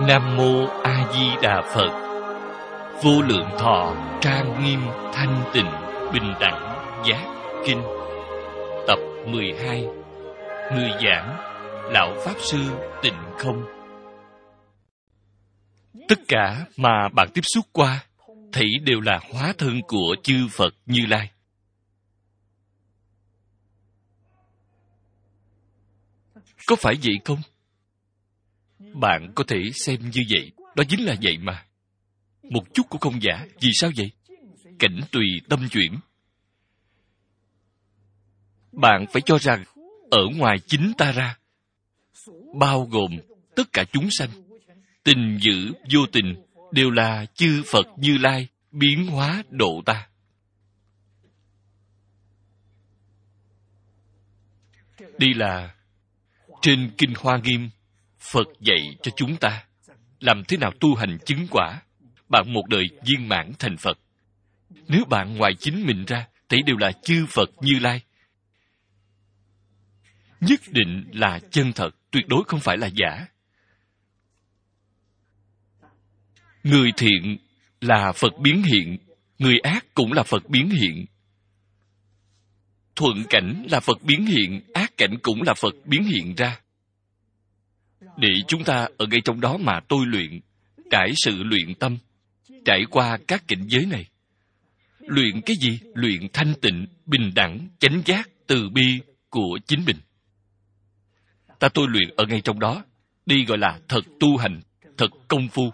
Nam Mô A Di Đà Phật. Vô lượng thọ trang nghiêm thanh tịnh bình đẳng giác kinh. Tập 12. Người giảng Lão Pháp Sư Tịnh Không. Tất cả mà bạn tiếp xúc qua thảy đều là hóa thân của chư Phật Như Lai. Có phải vậy không? Bạn có thể xem như vậy. Đó chính là vậy mà. Một chút cũng không giả. Vì sao vậy? Cảnh tùy tâm chuyển. Bạn phải cho rằng ở ngoài chính ta ra, bao gồm tất cả chúng sanh, tình dữ vô tình đều là chư Phật Như Lai biến hóa độ ta. Đây là trên Kinh Hoa Nghiêm, Phật dạy cho chúng ta làm thế nào tu hành chứng quả. Bạn một đời viên mãn thành Phật. Nếu bạn ngoài chính mình ra, thì đều là chư Phật Như Lai. Nhất định là chân thật, tuyệt đối không phải là giả. Người thiện là Phật biến hiện, người ác cũng là Phật biến hiện. Thuận cảnh là Phật biến hiện, ác cảnh cũng là Phật biến hiện ra. Để chúng ta ở ngay trong đó mà tôi luyện, trải sự luyện tâm, trải qua các cảnh giới này. Luyện cái gì? Luyện thanh tịnh, bình đẳng, chánh giác, từ bi của chính mình. Ta tôi luyện ở ngay trong đó. Đây gọi là thật tu hành, thật công phu.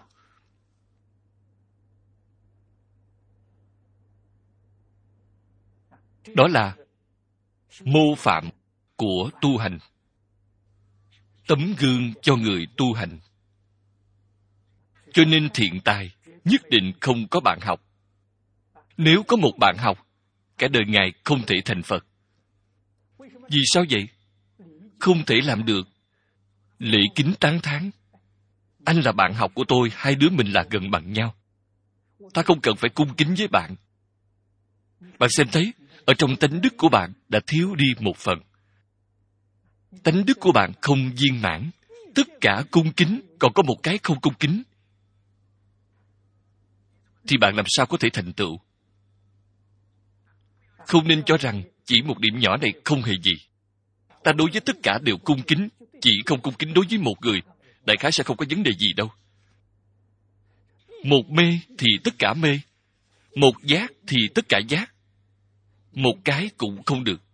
Đó là mô phạm của tu hành. Tấm gương cho người tu hành. Cho nên thiện tài nhất định không có bạn học. Nếu có một bạn học, cả đời Ngài không thể thành Phật. Vì sao vậy? Không thể làm được. Lễ kính tán thán. Anh là bạn học của tôi, hai đứa mình là gần bằng nhau. Ta không cần phải cung kính với bạn. Bạn xem thấy, ở trong tánh đức của bạn đã thiếu đi một phần. Tánh đức của bạn không viên mãn. Tất cả cung kính, còn có một cái không cung kính. Thì bạn làm sao có thể thành tựu? Không nên cho rằng chỉ một điểm nhỏ này không hề gì. Ta đối với tất cả đều cung kính, chỉ không cung kính đối với một người. Đại khái sẽ không có vấn đề gì đâu. Một mê thì tất cả mê. Một giác thì tất cả giác. Một cái cũng không được.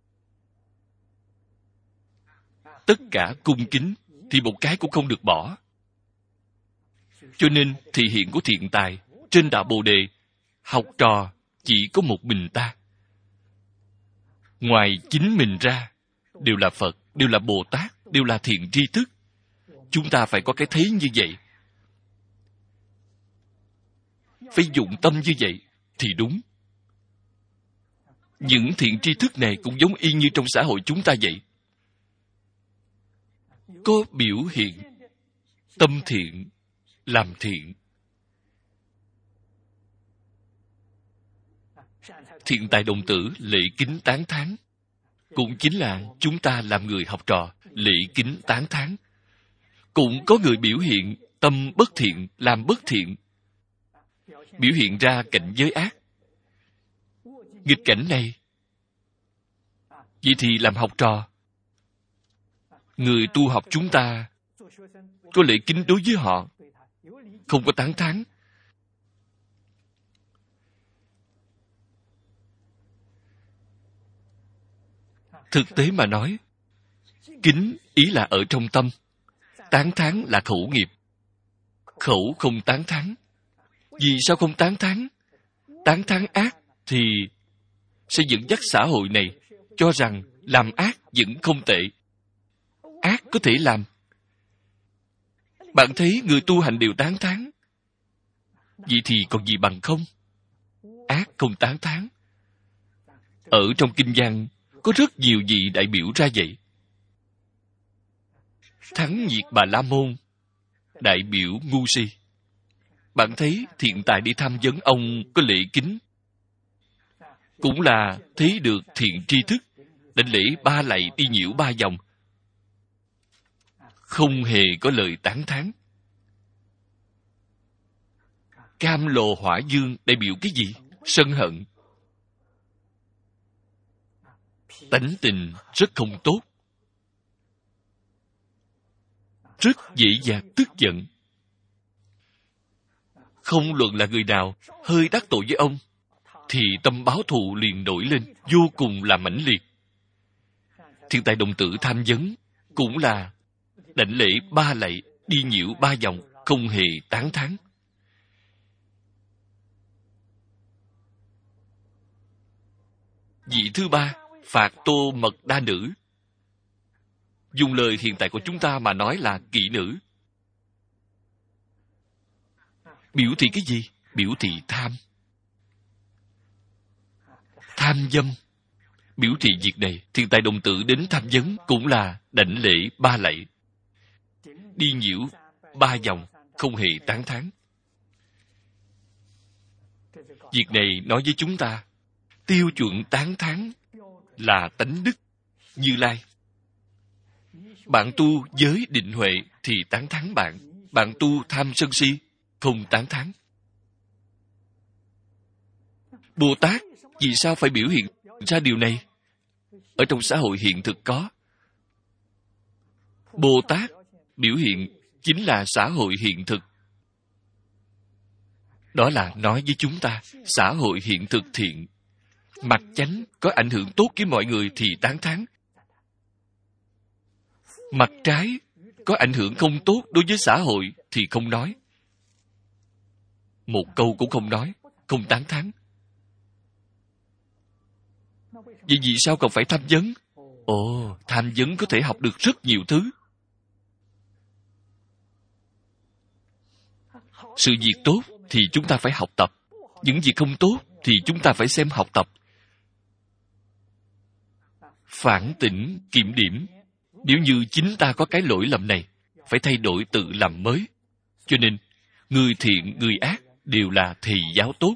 Tất cả cung kính thì một cái cũng không được bỏ. Cho nên thị hiện của thiện tài trên đạo Bồ Đề, học trò chỉ có một mình ta. Ngoài chính mình ra, đều là Phật, đều là Bồ Tát, đều là thiện tri thức. Chúng ta phải có cái thấy như vậy. Phải dụng tâm như vậy thì đúng. Những thiện tri thức này cũng giống y như trong xã hội chúng ta vậy. Có biểu hiện tâm thiện, làm thiện. Thiện tài đồng tử lễ kính tán thán, cũng chính là chúng ta làm người học trò lễ kính tán thán. Cũng có người biểu hiện tâm bất thiện, làm bất thiện, biểu hiện ra cảnh giới ác. Nghịch cảnh này, vậy thì làm học trò, người tu học chúng ta có lễ kính đối với họ, không có tán thán. Thực tế mà nói, kính ý là ở trong tâm, tán thán là khẩu nghiệp. Khẩu không tán thán. Vì sao không tán thán? Tán thán ác thì sẽ dẫn dắt xã hội này cho rằng làm ác vẫn không tệ. Ác có thể làm. Bạn thấy người tu hành đều tán thán. Vậy thì còn gì bằng không? Ác không tán thán. Ở trong kinh văn có rất nhiều vị đại biểu ra vậy. Thắng Nhiệt Bà La Môn, đại biểu ngu si. Bạn thấy thiện tài đi tham vấn ông có lễ kính, cũng là thấy được thiện tri thức, đảnh lễ 3 lạy đi nhiễu 3 vòng, không hề có lời tán thán. Cam lồ hỏa dương đại biểu cái gì? Sân hận. Tánh tình rất không tốt, rất dễ dàng tức giận. Không luận là người nào hơi đắc tội với ông, thì tâm báo thù liền nổi lên, vô cùng là mãnh liệt. Thiên tài đồng tử tham vấn cũng là đảnh lễ 3 lạy, đi nhiễu 3 vòng, không hề tán thán. Vị thứ 3, phạt tô mật đa nữ. Dùng lời hiện tại của chúng ta mà nói là kỹ nữ. Biểu thị cái gì? Biểu thị tham. Tham dâm. Biểu thị việc này, thiên tài đồng tử đến tham vấn cũng là đảnh lễ 3 lạy, đi nhiễu 3 vòng, không hề tán thán. Việc này nói với chúng ta, tiêu chuẩn tán thán là tánh đức Như Lai. Bạn tu giới định huệ thì tán thán bạn. Bạn tu tham sân si, không tán thán. Bồ Tát vì sao phải biểu hiện ra điều này? Ở trong xã hội hiện thực có. Bồ Tát biểu hiện chính là xã hội hiện thực. Đó là nói với chúng ta, xã hội hiện thực thiện. Mặt chánh có ảnh hưởng tốt với mọi người thì tán thán. Mặt trái có ảnh hưởng không tốt đối với xã hội thì không nói. Một câu cũng không nói, không tán thán. Vậy vì sao còn phải tham vấn? Ồ, tham vấn có thể học được rất nhiều thứ. Sự việc tốt thì chúng ta phải học tập. Những việc không tốt thì chúng ta phải xem học tập. Phản tỉnh, kiểm điểm. Nếu như chính ta có cái lỗi lầm này, phải thay đổi tự làm mới. Cho nên, người thiện, người ác đều là thầy giáo tốt.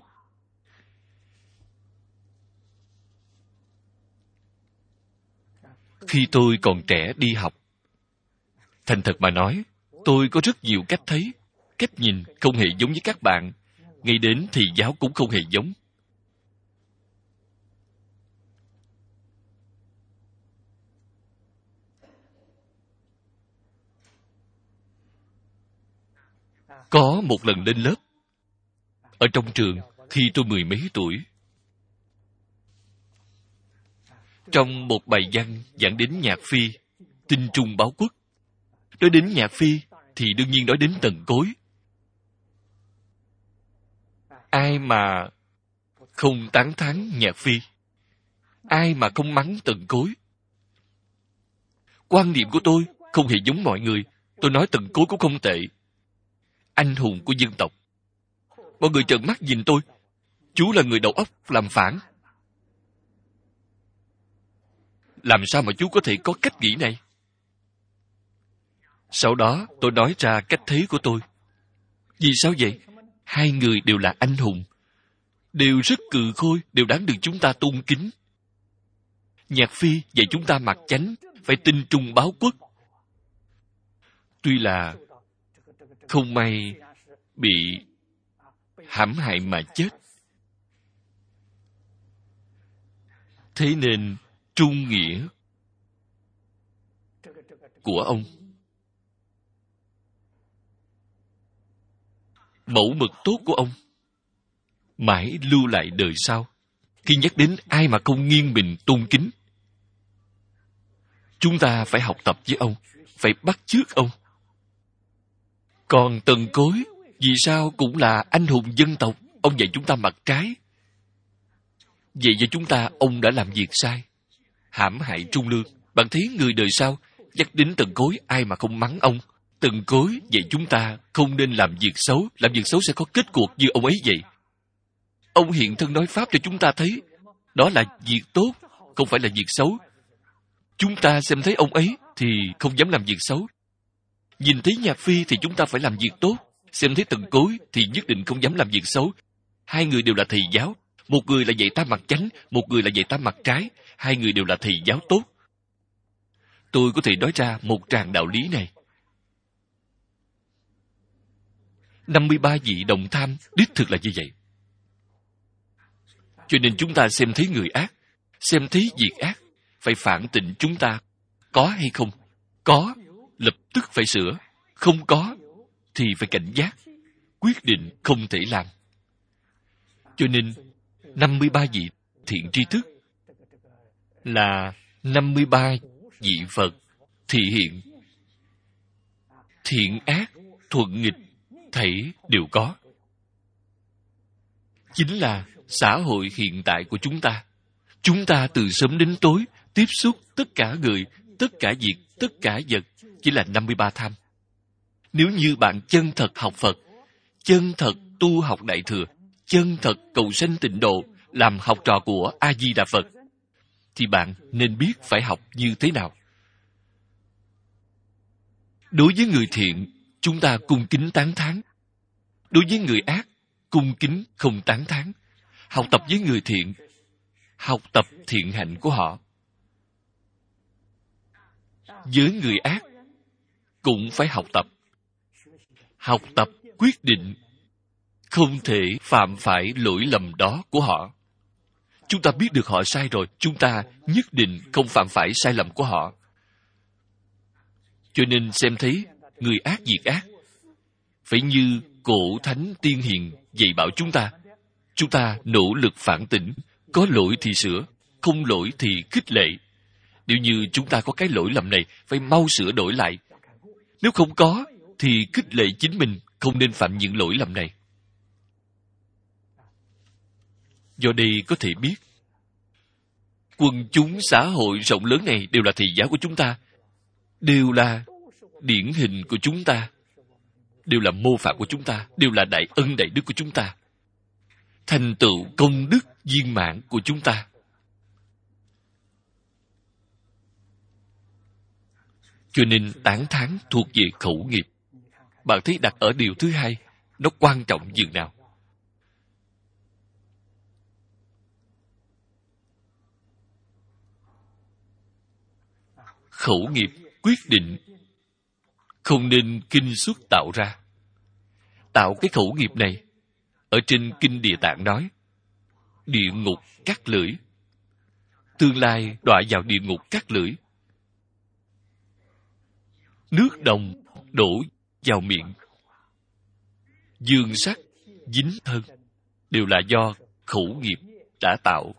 Khi tôi còn trẻ đi học, thành thật mà nói, tôi có rất nhiều cách thấy, cách nhìn không hề giống với các bạn. Ngay đến thầy giáo cũng không hề giống. Có một lần lên lớp, ở trong trường, khi tôi 10 mấy tuổi, trong một bài văn giảng đến nhạc phi, tinh trung báo quốc. Nói đến nhạc phi, thì đương nhiên nói đến Tần Cối. Ai mà không tán thán nhạc phi? Ai mà không mắng Tần Cối? Quan niệm của tôi không hề giống mọi người. Tôi nói Tần Cối cũng không tệ. Anh hùng của dân tộc. Mọi người trợn mắt nhìn tôi. Chú là người đầu óc làm phản. Làm sao mà chú có thể có cách nghĩ này? Sau đó tôi nói ra cách thấy của tôi. Vì sao vậy? Hai người đều là anh hùng, đều rất cừ khôi, đều đáng được chúng ta tôn kính. Nhạc phi dạy chúng ta mặc chánh, phải tinh trung báo quốc. Tuy là không may bị hãm hại mà chết, thế nên trung nghĩa của ông, mẫu mực tốt của ông, mãi lưu lại đời sau. Khi nhắc đến ai mà không nghiêng mình tôn kính, chúng ta phải học tập với ông, phải bắt chước ông. Còn Tần Cối, vì sao cũng là anh hùng dân tộc? Ông dạy chúng ta mặt trái. Vậy cho chúng ta, ông đã làm việc sai, hãm hại trung lương. Bạn thấy người đời sau, nhắc đến Tần Cối, ai mà không mắng ông? Tần Cối dạy chúng ta không nên làm việc xấu. Làm việc xấu sẽ có kết cuộc như ông ấy vậy. Ông hiện thân nói pháp cho chúng ta thấy, đó là việc tốt, không phải là việc xấu. Chúng ta xem thấy ông ấy thì không dám làm việc xấu. Nhìn thấy nhạc phi thì chúng ta phải làm việc tốt. Xem thấy Tần Cối thì nhất định không dám làm việc xấu. Hai người đều là thầy giáo. Một người là dạy ta mặt chánh, một người là dạy ta mặt trái. Hai người đều là thầy giáo tốt. Tôi có thể nói ra một tràng đạo lý này. 53 vị đồng tham đích thực là như vậy. Cho nên chúng ta xem thấy người ác, xem thấy việc ác, phải phản tỉnh chúng ta có hay không. Có, lập tức phải sửa. Không có, thì phải cảnh giác, quyết định không thể làm. Cho nên, 53 vị thiện tri thức là 53 vị Phật thị hiện. Thiện ác, thuận nghịch, thảy đều có. Chính là xã hội hiện tại của chúng ta. Chúng ta từ sớm đến tối tiếp xúc tất cả người, tất cả việc, tất cả vật chỉ là 53 tham. Nếu như bạn chân thật học Phật, chân thật tu học Đại Thừa, chân thật cầu sanh tịnh độ, làm học trò của A-di-đà Phật, thì bạn nên biết phải học như thế nào. Đối với người thiện, chúng ta cung kính tán thán. Đối với người ác, cung kính không tán thán. Học tập với người thiện, học tập thiện hạnh của họ. Với người ác, cũng phải học tập. Học tập quyết định không thể phạm phải lỗi lầm đó của họ. Chúng ta biết được họ sai rồi, chúng ta nhất định không phạm phải sai lầm của họ. Cho nên xem thấy người ác việc ác, phải như cổ thánh tiên hiền dạy bảo chúng ta nỗ lực phản tỉnh, có lỗi thì sửa, không lỗi thì khích lệ. Nếu như chúng ta có cái lỗi lầm này, phải mau sửa đổi lại. Nếu không có, thì khích lệ chính mình không nên phạm những lỗi lầm này. Do đây có thể biết, quần chúng xã hội rộng lớn này đều là thầy giáo của chúng ta, đều là điển hình của chúng ta, đều là mô phạm của chúng ta, đều là đại ân đại đức của chúng ta, thành tựu công đức viên mãn của chúng ta. Cho nên tán thán thuộc về khẩu nghiệp. Bạn thấy đặt ở điều thứ hai, nó quan trọng dường nào? Khẩu nghiệp quyết định không nên kinh xuất tạo ra. Tạo cái khẩu nghiệp này, ở trên Kinh Địa Tạng nói, địa ngục cắt lưỡi. Tương lai đọa vào địa ngục cắt lưỡi. Nước đồng đổ vào miệng. Dương sắc dính thân, đều là do khẩu nghiệp đã tạo.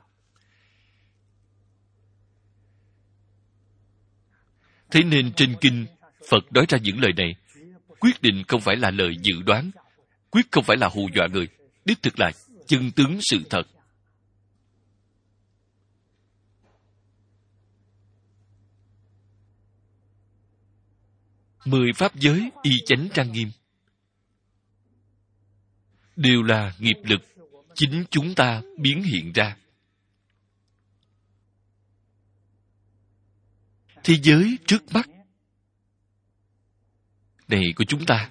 Thế nên trên kinh, Phật nói ra những lời này, quyết định không phải là lời dự đoán, quyết không phải là hù dọa người, đích thực là chân tướng sự thật. Mười pháp giới y chánh trang nghiêm, đều là nghiệp lực chính chúng ta biến hiện ra. Thế giới trước mắt này của chúng ta,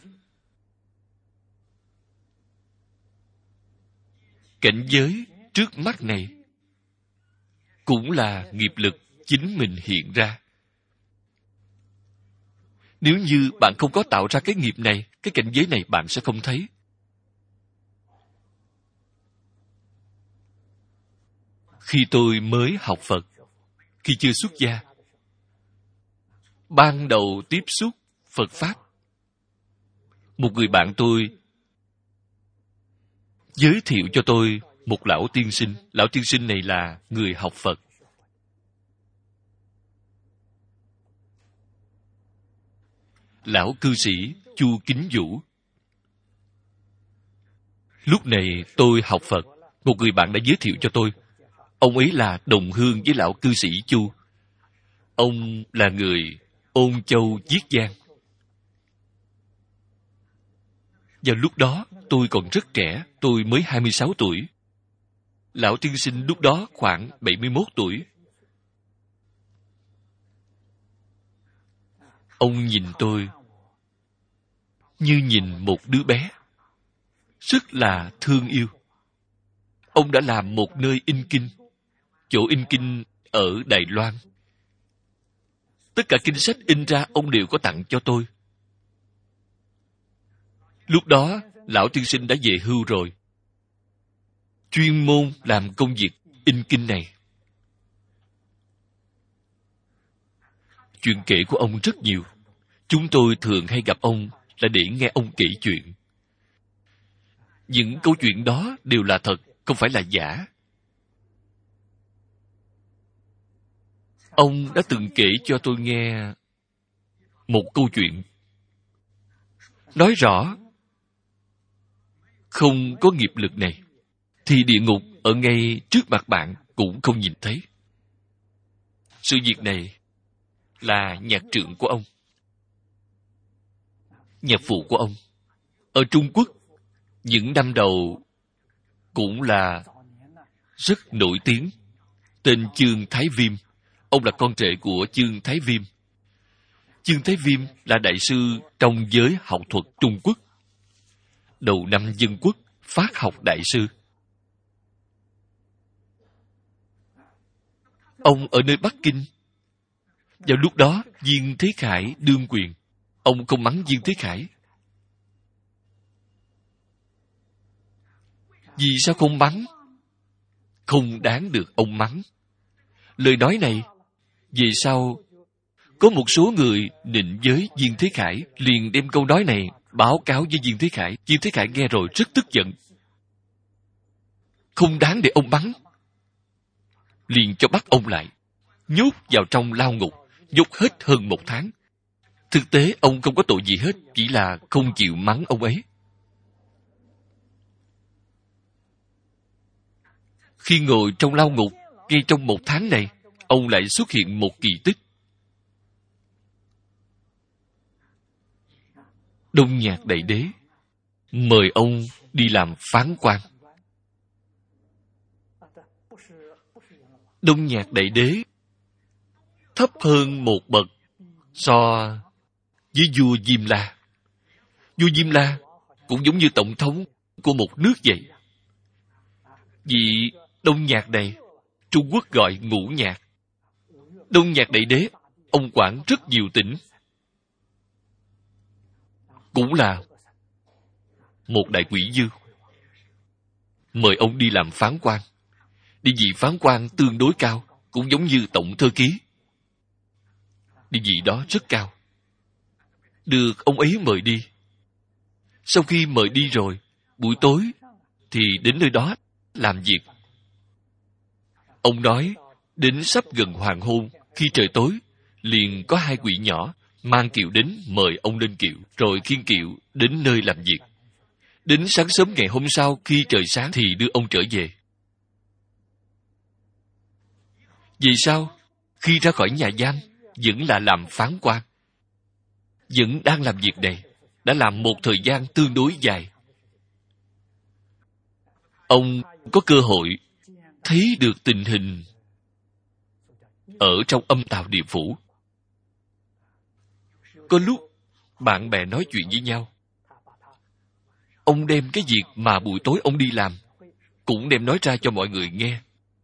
cảnh giới trước mắt này cũng là nghiệp lực chính mình hiện ra. Nếu như bạn không có tạo ra cái nghiệp này, cái cảnh giới này bạn sẽ không thấy. Khi tôi mới học Phật, khi chưa xuất gia, ban đầu tiếp xúc Phật Pháp, một người bạn tôi giới thiệu cho tôi một lão tiên sinh. Lão tiên sinh này là người học Phật. Lão cư sĩ Chu Kính Vũ. Lúc này tôi học Phật, một người bạn đã giới thiệu cho tôi. Ông ấy là đồng hương với lão cư sĩ Chu. Ông là người Ôn Châu Chiết Giang. Vào lúc đó, tôi còn rất trẻ, tôi mới 26 tuổi. Lão tiên sinh lúc đó khoảng 71 tuổi. Ông nhìn tôi như nhìn một đứa bé, rất là thương yêu. Ông đã làm một nơi in kinh, chỗ in kinh ở Đài Loan. Tất cả kinh sách in ra ông đều có tặng cho tôi. Lúc đó, lão tiên sinh đã về hưu rồi, chuyên môn làm công việc in kinh này. Chuyện kể của ông rất nhiều. Chúng tôi thường hay gặp ông là để nghe ông kể chuyện. Những câu chuyện đó đều là thật, không phải là giả. Ông đã từng kể cho tôi nghe một câu chuyện, nói rõ không có nghiệp lực này thì địa ngục ở ngay trước mặt bạn cũng không nhìn thấy. Sự việc này là nhạc trượng của ông, nhạc phụ của ông. Ở Trung Quốc, những năm đầu cũng là rất nổi tiếng, tên Chương Thái Viêm. Ông là con rể của Chương Thái Viêm. Chương Thái Viêm là đại sư trong giới học thuật Trung Quốc. Đầu năm Dân Quốc phát học đại sư. Ông ở nơi Bắc Kinh. Vào lúc đó, Diên Thế Khải đương quyền. Ông không mắng Diên Thế Khải. Vì sao không mắng? Không đáng được ông mắng. Lời nói này, về sau, có một số người nịnh với Diên Thế Khải, liền đem câu nói này báo cáo với Diên Thế Khải. Diên Thế Khải nghe rồi rất tức giận. Không đáng để ông mắng. Liền cho bắt ông lại, nhốt vào trong lao ngục, nhốt hết hơn 1 tháng. Thực tế ông không có tội gì hết, chỉ là không chịu mắng ông ấy. Khi ngồi trong lao ngục, ngay trong 1 tháng này, ông lại xuất hiện một kỳ tích. Đông Nhạc Đại Đế mời ông đi làm phán quan. Đông Nhạc Đại Đế thấp hơn một bậc so với vua Diêm La. Vua Diêm La cũng giống như tổng thống của một nước vậy. Vị Đông Nhạc này, Trung Quốc gọi Ngũ Nhạc. Đông Nhạc Đại Đế, ông quản rất nhiều tỉnh. Cũng là một đại quỷ dư. Mời ông đi làm phán quan. Địa vị phán quan tương đối cao, cũng giống như tổng thư ký. Địa vị đó rất cao. Được ông ấy mời đi. Sau khi mời đi rồi, buổi tối thì đến nơi đó làm việc. Ông nói, đến sắp gần hoàng hôn, khi trời tối, liền có 2 quỷ nhỏ mang kiệu đến mời ông lên kiệu, rồi khiêng kiệu đến nơi làm việc. Đến sáng sớm ngày hôm sau, khi trời sáng thì đưa ông trở về. Vì sao? Khi ra khỏi nhà giam, vẫn là làm phán quan. Vẫn đang làm việc này, đã làm một thời gian tương đối dài. Ông có cơ hội thấy được tình hình ở trong âm tào địa phủ. Có lúc bạn bè nói chuyện với nhau, ông đem cái việc mà buổi tối ông đi làm cũng đem nói ra cho mọi người nghe.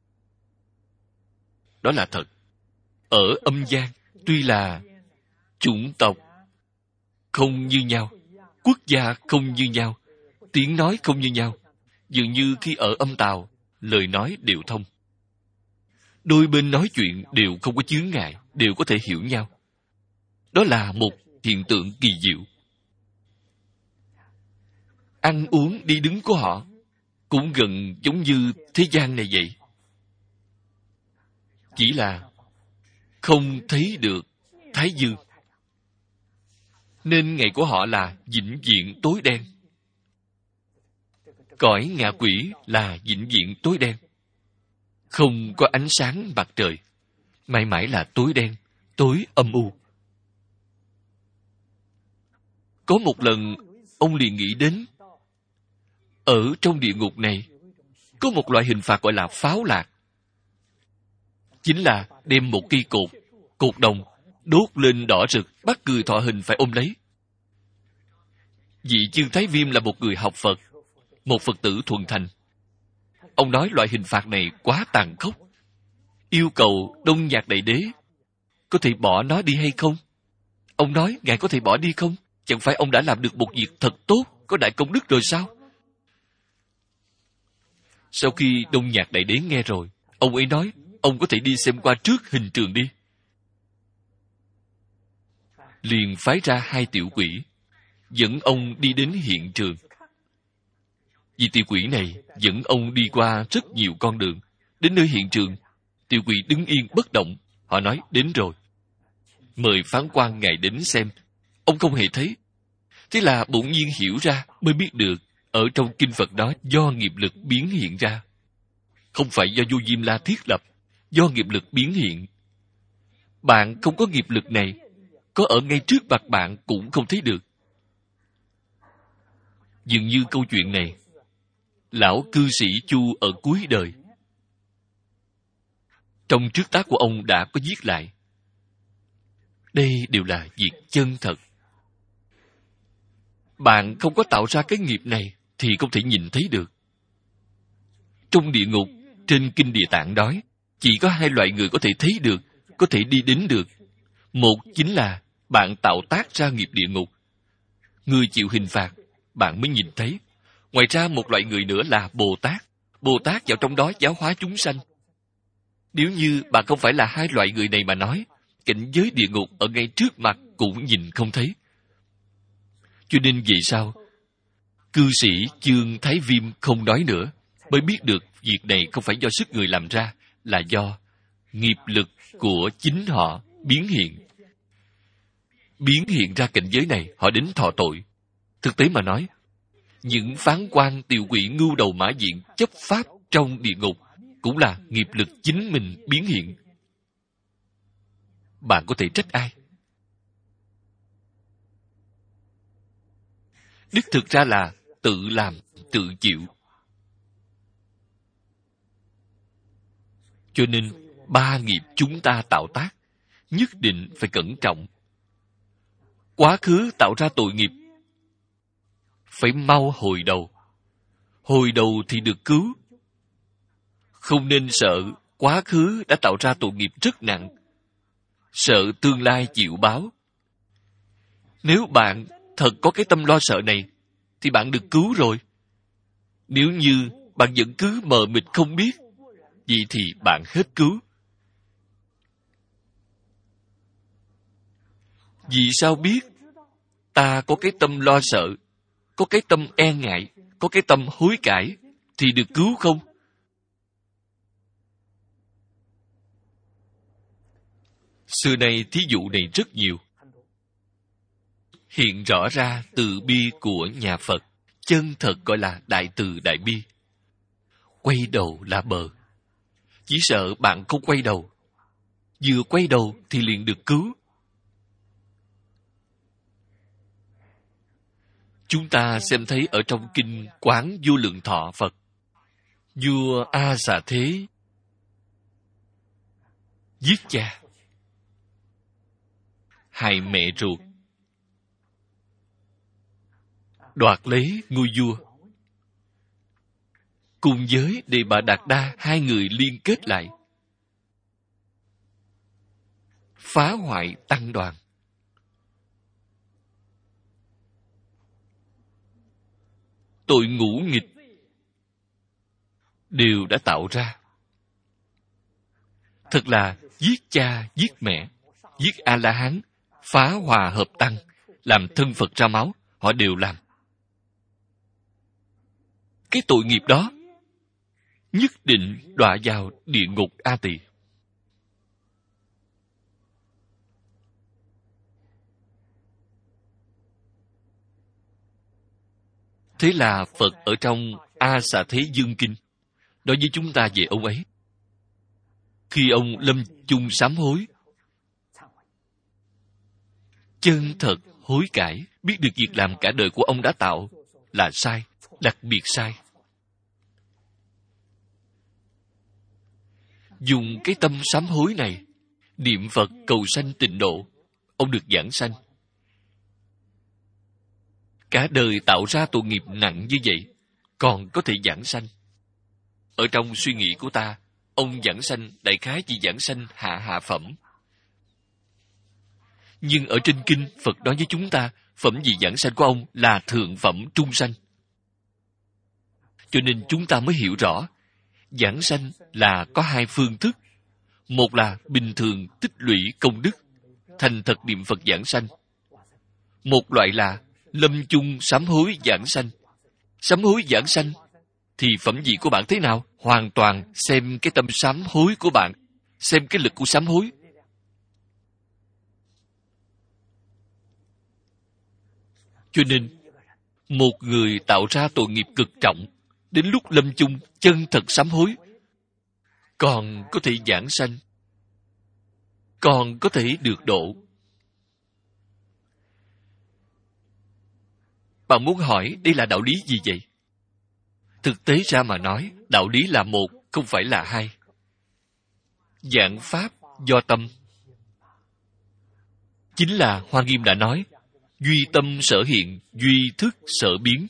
Đó là thật. Ở âm gian, tuy là chủng tộc không như nhau, quốc gia không như nhau, tiếng nói không như nhau, dường như khi ở âm tào, lời nói đều thông. Đôi bên nói chuyện đều không có chướng ngại, đều có thể hiểu nhau. Đó là một hiện tượng kỳ diệu. Ăn uống đi đứng của họ cũng gần giống như thế gian này vậy. Chỉ là không thấy được Thái Dương, nên ngày của họ là vĩnh viễn tối đen. Cõi ngạ quỷ là vĩnh viễn tối đen, không có ánh sáng mặt trời, mãi mãi là tối đen, tối âm u. Có một lần, ông liền nghĩ đến, ở trong địa ngục này, có một loại hình phạt gọi là pháo lạc. Chính là đem một cây cột đồng, đốt lên đỏ rực, bắt người thọ hình phải ôm lấy. Vị Chương Thái Viêm là một người học Phật, một Phật tử thuần thành. Ông nói loại hình phạt này quá tàn khốc, yêu cầu Đông Nhạc Đại Đế có thể bỏ nó đi hay không. Ông nói, ngài có thể bỏ đi không? Chẳng phải ông đã làm được một việc thật tốt, có đại công đức rồi sao? Sau khi Đông Nhạc Đại Đế nghe rồi, ông ấy nói, ông có thể đi xem qua trước hình trường đi. Liền phái ra 2 tiểu quỷ, dẫn ông đi đến hiện trường. Vì tiểu quỷ này dẫn ông đi qua rất nhiều con đường. Đến nơi hiện trường, tiểu quỷ đứng yên bất động. Họ nói, đến rồi. Mời phán quan ngài đến xem. Ông không hề thấy. Thế là bỗng nhiên hiểu ra, mới biết được, ở trong kinh Phật đó do nghiệp lực biến hiện ra. Không phải do Vô Diêm La thiết lập, do nghiệp lực biến hiện. Bạn không có nghiệp lực này, có ở ngay trước mặt bạn cũng không thấy được. Dường như câu chuyện này, lão cư sĩ Chu ở cuối đời, trong trước tác của ông đã có viết lại. Đây đều là việc chân thật. Bạn không có tạo ra cái nghiệp này thì không thể nhìn thấy được. Trong địa ngục, trên Kinh Địa Tạng nói, chỉ có 2 loại người có thể thấy được, có thể đi đến được. Một chính là bạn tạo tác ra nghiệp địa ngục. Người chịu hình phạt, bạn mới nhìn thấy. Ngoài ra một loại người nữa là Bồ Tát. Bồ Tát vào trong đó giáo hóa chúng sanh. Nếu như bạn không phải là 2 loại người này mà nói, cảnh giới địa ngục ở ngay trước mặt cũng nhìn không thấy. Cho nên vì sao cư sĩ Chương Thái Viêm không nói nữa, mới biết được việc này không phải do sức người làm ra, là do nghiệp lực của chính họ biến hiện. Biến hiện ra cảnh giới này, họ đến thọ tội. Thực tế mà nói, những phán quan tiểu quỷ ngưu đầu mã diện chấp pháp trong địa ngục cũng là nghiệp lực chính mình biến hiện. Bạn có thể trách ai? Đích thực ra là tự làm, tự chịu. Cho nên, 3 nghiệp chúng ta tạo tác, nhất định phải cẩn trọng. Quá khứ tạo ra tội nghiệp, phải mau hồi đầu. Hồi đầu thì được cứu. Không nên sợ quá khứ đã tạo ra tội nghiệp rất nặng, sợ tương lai chịu báo. Nếu bạn thật có cái tâm lo sợ này, thì bạn được cứu rồi. Nếu như bạn vẫn cứ mờ mịt không biết, vậy thì bạn hết cứu. Vì sao biết? Ta có cái tâm lo sợ, có cái tâm e ngại, có cái tâm hối cải, thì được cứu không? Xưa nay thí dụ này rất nhiều. Hiện rõ ra từ bi của nhà Phật, chân thật gọi là đại từ đại bi. Quay đầu là bờ. Chỉ sợ bạn không quay đầu. Vừa quay đầu thì liền được cứu. Chúng ta xem thấy ở trong kinh Quán Vô Lượng Thọ Phật, vua A Xà Thế giết cha, hại mẹ ruột, đoạt lấy ngôi vua. Cùng với Đề Bà Đạt Đa, 2 người liên kết lại, phá hoại tăng đoàn. Tội ngũ nghịch đều đã tạo ra. Thật là giết cha, giết mẹ, giết A-la-hán, phá hòa hợp tăng, làm thân Phật ra máu, họ đều làm. Cái tội nghiệp đó nhất định đọa vào địa ngục A Tỳ. Thế là Phật ở trong A Xà Thế Dương Kinh nói với chúng ta về ông ấy. Khi ông lâm chung sám hối, chân thật hối cải, biết được việc làm cả đời của ông đã tạo là sai, đặc biệt sai. Dùng cái tâm sám hối này, niệm Phật cầu sanh tịnh độ, ông được giảng sanh. Cả đời tạo ra tội nghiệp nặng như vậy, còn có thể giảng sanh. Ở trong suy nghĩ của ta, ông giảng sanh đại khái chỉ giảng sanh hạ phẩm. Nhưng ở trên kinh, Phật nói với chúng ta, phẩm vị giảng sanh của ông là thượng phẩm trung sanh. Cho nên chúng ta mới hiểu rõ, giảng sanh là có hai phương thức. Một là bình thường tích lũy công đức, thành thật niệm Phật giảng sanh. Một loại là lâm chung sám hối giảng sanh. Sám hối giảng sanh thì phẩm vị của bạn thế nào? Hoàn toàn xem cái tâm sám hối của bạn, xem cái lực của sám hối. Cho nên, một người tạo ra tội nghiệp cực trọng, đến lúc lâm chung chân thật sám hối, còn có thể giảng sanh, còn có thể được độ. Bạn muốn hỏi đây là đạo lý gì vậy? Thực tế ra mà nói, đạo lý là một, không phải là hai. Giảng pháp do tâm. Chính là Hoa Nghiêm đã nói, duy tâm sở hiện, duy thức sở biến.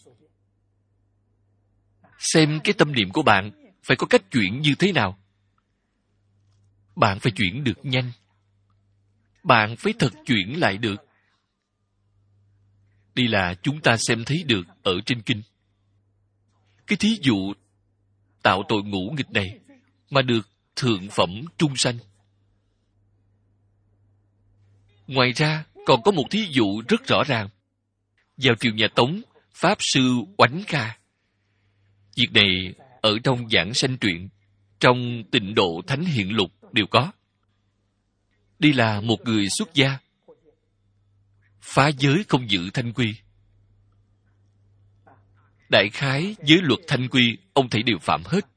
Xem cái tâm niệm của bạn phải có cách chuyển như thế nào. Bạn phải chuyển được nhanh. Bạn phải thật chuyển lại được. Đây là chúng ta xem thấy được ở trên kinh. Cái thí dụ tạo tội ngũ nghịch này mà được thượng phẩm trung sanh. Ngoài ra, còn có một thí dụ rất rõ ràng. Vào triều nhà Tống, Pháp Sư Oánh Kha. Việc này ở trong Giảng Sanh Truyện, trong Tịnh Độ Thánh Hiện Lục đều có. Đây là một người xuất gia, phá giới không giữ thanh quy. Đại khái giới luật thanh quy, ông thấy đều phạm hết.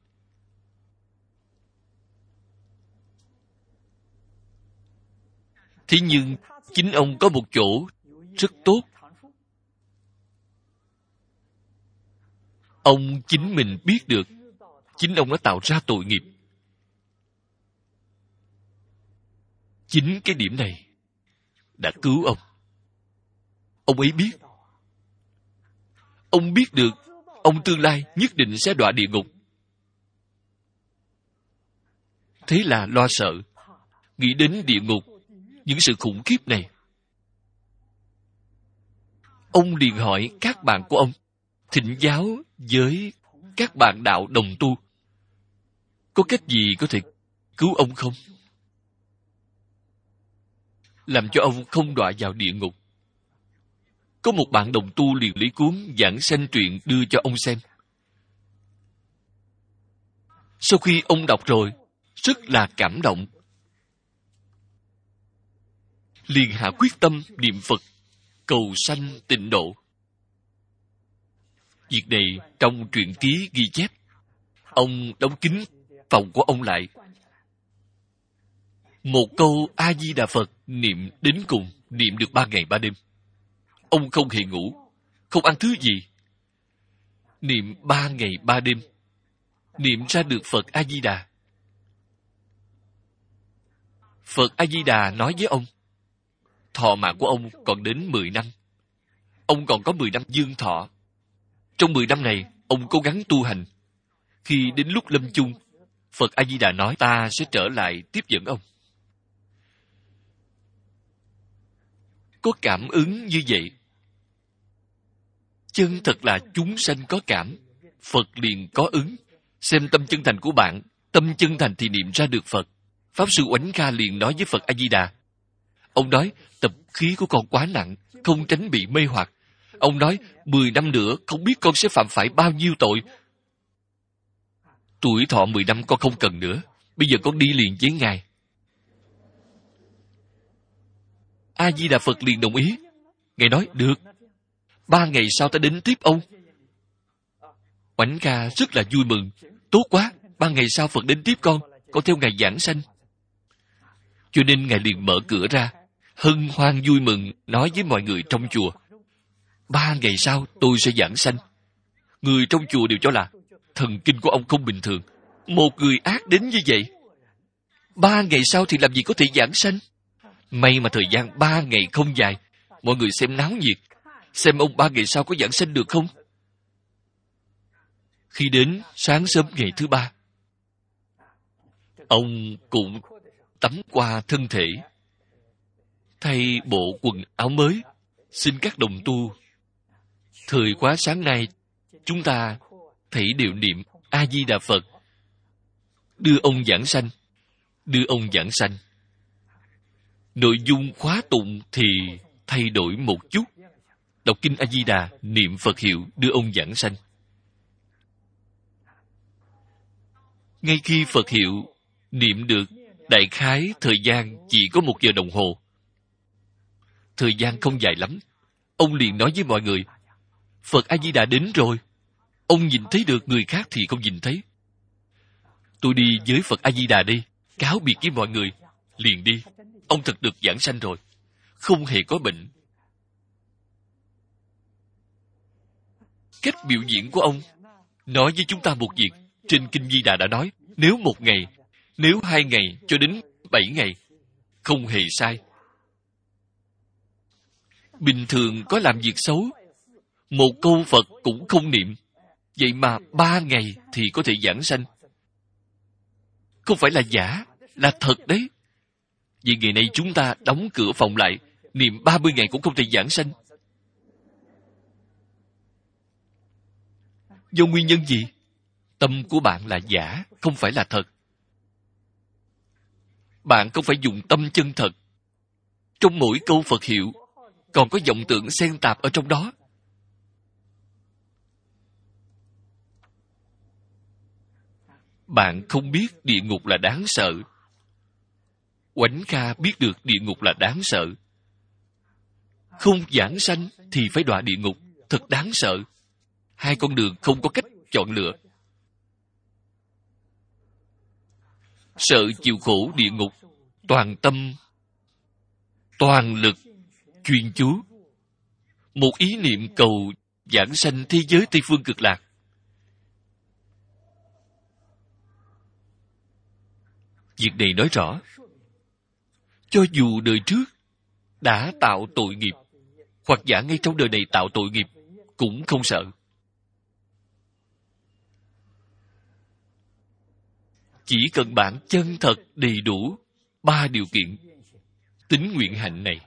Thế nhưng, chính ông có một chỗ rất tốt. Ông chính mình biết được, chính ông đã tạo ra tội nghiệp. Chính cái điểm này đã cứu ông. Ông ấy biết. Ông biết được, ông tương lai nhất định sẽ đọa địa ngục. Thế là lo sợ, nghĩ đến địa ngục, những sự khủng khiếp này. Ông liền hỏi các bạn của ông, thỉnh giáo với các bạn đạo đồng tu, có cách gì có thể cứu ông không? Làm cho ông không đọa vào địa ngục. Có một bạn đồng tu liền lấy cuốn Giảng Sanh Truyện đưa cho ông xem. Sau khi ông đọc rồi, rất là cảm động. Liền hạ quyết tâm niệm Phật, cầu sanh tịnh độ. Việc này trong truyện ký ghi chép. Ông đóng kín phòng của ông lại. Một câu A-di-đà Phật niệm đến cùng, niệm được 3 ngày 3 đêm. Ông không hề ngủ, không ăn thứ gì. Niệm 3 ngày 3 đêm, niệm ra được Phật A-di-đà. Phật A-di-đà nói với ông, thọ mạng của ông còn đến 10 năm. Ông còn có 10 năm dương thọ. Trong 10 năm này, ông cố gắng tu hành. Khi đến lúc lâm chung, Phật A-di-đà nói, ta sẽ trở lại tiếp dẫn ông. Có cảm ứng như vậy. Chân thật là chúng sanh có cảm, Phật liền có ứng. Xem tâm chân thành của bạn, tâm chân thành thì niệm ra được Phật. Pháp Sư Oánh Kha liền nói với Phật A-di-đà. Ông nói, tập khí của con quá nặng, không tránh bị mê hoặc. Ông nói, 10 năm nữa, không biết con sẽ phạm phải bao nhiêu tội. Tuổi thọ 10 năm con không cần nữa. Bây giờ con đi liền với Ngài. A-di-đà Phật liền đồng ý. Ngài nói, được. 3 ngày sau ta đến tiếp ông. Oánh Kha rất là vui mừng. Tốt quá, 3 ngày sau Phật đến tiếp con theo Ngài giảng sanh. Cho nên Ngài liền mở cửa ra, hân hoan vui mừng nói với mọi người trong chùa. 3 ngày sau tôi sẽ giảng sanh. Người trong chùa đều cho là thần kinh của ông không bình thường. Một người ác đến như vậy, 3 ngày sau thì làm gì có thể giảng sanh. May mà thời gian 3 ngày không dài. Mọi người xem náo nhiệt, xem ông 3 ngày sau có giảng sanh được không. Khi đến sáng sớm ngày thứ 3, ông cũng tắm qua thân thể, thay bộ quần áo mới, Xin các đồng tu, thời khóa sáng nay, chúng ta thảy đều niệm A-di-đà Phật, đưa ông giảng sanh, đưa ông giảng sanh. Nội dung khóa tụng thì thay đổi một chút. Đọc kinh A-di-đà, niệm Phật hiệu, đưa ông giảng sanh. Ngay khi Phật hiệu niệm được, đại khái thời gian chỉ có 1 giờ đồng hồ. Thời gian không dài lắm. Ông liền nói với mọi người, Phật A-di-đà đến rồi. Ông nhìn thấy được, người khác thì không nhìn thấy. Tôi đi với Phật A-di-đà đi, cáo biệt với mọi người, liền đi. Ông thật được giảng sanh rồi, không hề có bệnh. Cách biểu diễn của ông nói với chúng ta một việc. Trên Kinh Di Đà đã nói, nếu 1 ngày, nếu 2 ngày cho đến 7 ngày, không hề sai. Bình thường có làm việc xấu, 1 câu Phật cũng không niệm, vậy mà 3 ngày thì có thể giảng sanh. Không phải là giả, là thật đấy. Vì ngày nay chúng ta đóng cửa phòng lại, niệm 30 ngày cũng không thể giảng sanh. Do nguyên nhân gì? Tâm của bạn là giả, không phải là thật. Bạn không phải dùng tâm chân thật. Trong mỗi câu Phật hiệu, còn có vọng tưởng xen tạp ở trong đó. Bạn không biết địa ngục là đáng sợ. Oánh Kha biết được địa ngục là đáng sợ. Không giảng sanh thì phải đọa địa ngục, thật đáng sợ. 2 con đường không có cách chọn lựa. Sợ chịu khổ địa ngục, toàn tâm, toàn lực, chuyên chú. Một ý niệm cầu giảng sanh thế giới Tây Phương Cực Lạc. Việc này nói rõ, cho dù đời trước đã tạo tội nghiệp, hoặc giả ngay trong đời này tạo tội nghiệp, cũng không sợ. Chỉ cần bạn chân thật đầy đủ 3 điều kiện tín nguyện hạnh này,